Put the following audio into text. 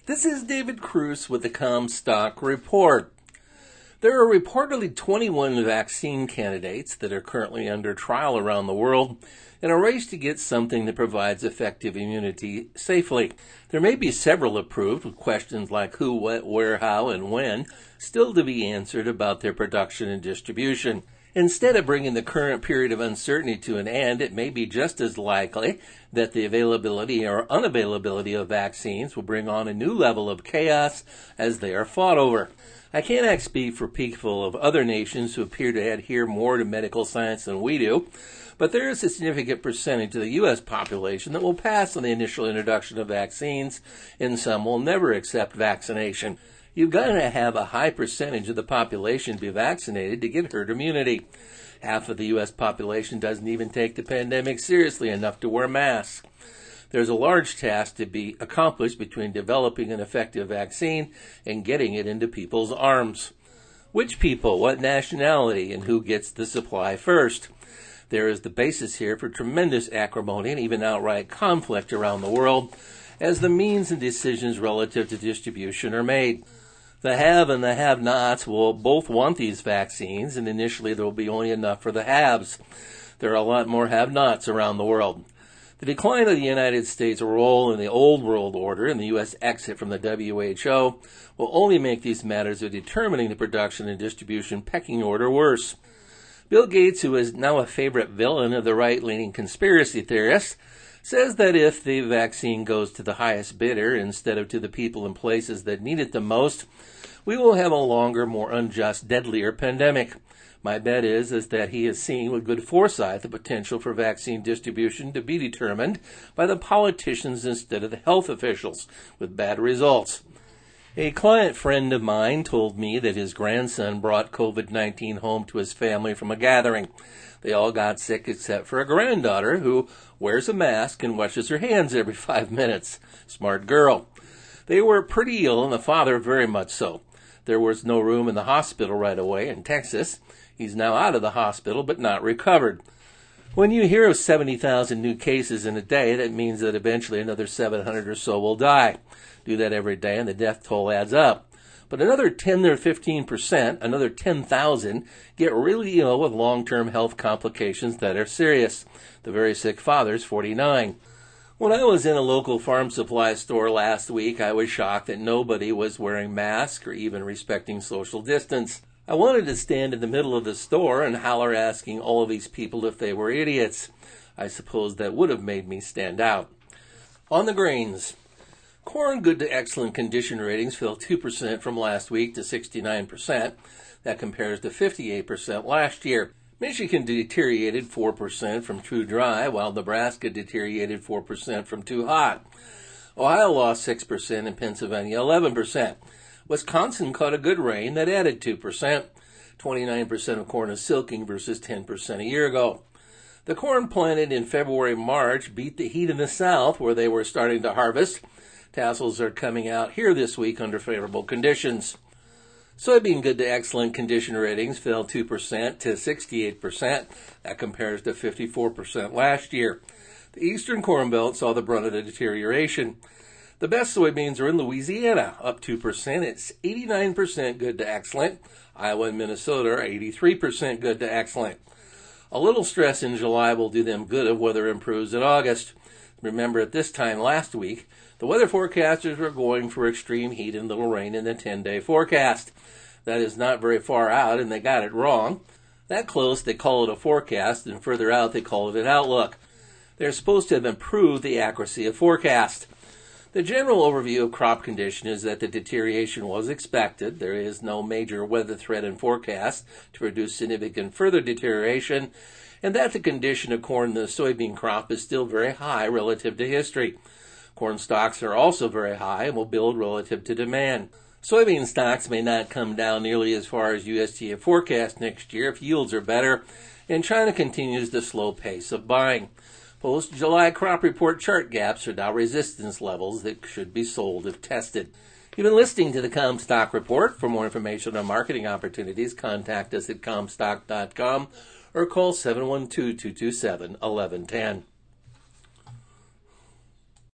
This is David Cruz with the Comstock Report. There are reportedly 21 vaccine candidates that are currently under trial around the world in a race to get something that provides effective immunity safely. There may be several approved with questions like who, what, where, how, and when still to be answered about their production and distribution. Instead of bringing the current period of uncertainty to an end, it may be just as likely that the availability or unavailability of vaccines will bring on a new level of chaos as they are fought over. I cannot speak for people of other nations who appear to adhere more to medical science than we do, but there is a significant percentage of the U.S. population that will pass on the initial introduction of vaccines, and some will never accept vaccination. You've got to have a high percentage of the population be vaccinated to get herd immunity. Half of the U.S. population doesn't even take the pandemic seriously enough to wear masks. There's a large task to be accomplished between developing an effective vaccine and getting it into people's arms. Which people, what nationality, and who gets the supply first? There is the basis here for tremendous acrimony and even outright conflict around the world as the means and decisions relative to distribution are made. The have and the have-nots will both want these vaccines, and initially there will be only enough for the haves. There are a lot more have-nots around the world. The decline of the United States' role in the old world order and the U.S. exit from the WHO will only make these matters of determining the production and distribution pecking order worse. Bill Gates, who is now a favorite villain of the right-leaning conspiracy theorists, says that if the vaccine goes to the highest bidder instead of to the people and places that need it the most, we will have a longer, more unjust, deadlier pandemic. My bet is that he has seen with good foresight the potential for vaccine distribution to be determined by the politicians instead of the health officials, with bad results. A client friend of mine told me that his grandson brought COVID-19 home to his family from a gathering. They all got sick except for a granddaughter who wears a mask and washes her hands every 5 minutes. Smart girl. They were pretty ill, and the father very much so. There was no room in the hospital right away in Texas. He's now out of the hospital but not recovered. When you hear of 70,000 new cases in a day, that means that eventually another 700 or so will die. Do that every day and the death toll adds up. But another 10 or 15%, another 10,000, get really ill with long-term health complications that are serious. The very sick father's 49. When I was in a local farm supply store last week, I was shocked that nobody was wearing masks or even respecting social distance. I wanted to stand in the middle of the store and holler asking all of these people if they were idiots. I suppose that would have made me stand out. On the grains. Corn good to excellent condition ratings fell 2% from last week to 69%. That compares to 58% last year. Michigan deteriorated 4% from too dry, while Nebraska deteriorated 4% from too hot. Ohio lost 6% and Pennsylvania 11%. Wisconsin caught a good rain that added 2%. 29% of corn is silking versus 10% a year ago. The corn planted in February-March beat the heat in the south where they were starting to harvest. Tassels are coming out here this week under favorable conditions. Soybean good to excellent condition ratings fell 2% to 68%. That compares to 54% last year. The eastern corn belt saw the brunt of the deterioration. The best soybeans are in Louisiana, up 2%. It's 89% good to excellent. Iowa and Minnesota are 83% good to excellent. A little stress in July will do them good if weather improves in August. Remember, at this time last week, the weather forecasters were going for extreme heat and little rain in the 10-day forecast. That is not very far out, and they got it wrong. That close, they call it a forecast, and further out, they call it an outlook. They're supposed to have improved the accuracy of forecast. The general overview of crop condition is that the deterioration was expected. There is no major weather threat in forecast to produce significant further deterioration, and that the condition of corn and the soybean crop is still very high relative to history. Corn stocks are also very high and will build relative to demand. Soybean stocks may not come down nearly as far as USDA forecast next year if yields are better, and China continues the slow pace of buying. Post-July crop report chart gaps are now resistance levels that should be sold if tested. You've been listening to the Comstock Report. For more information on marketing opportunities, contact us at Comstock.com or call 712-227-1110.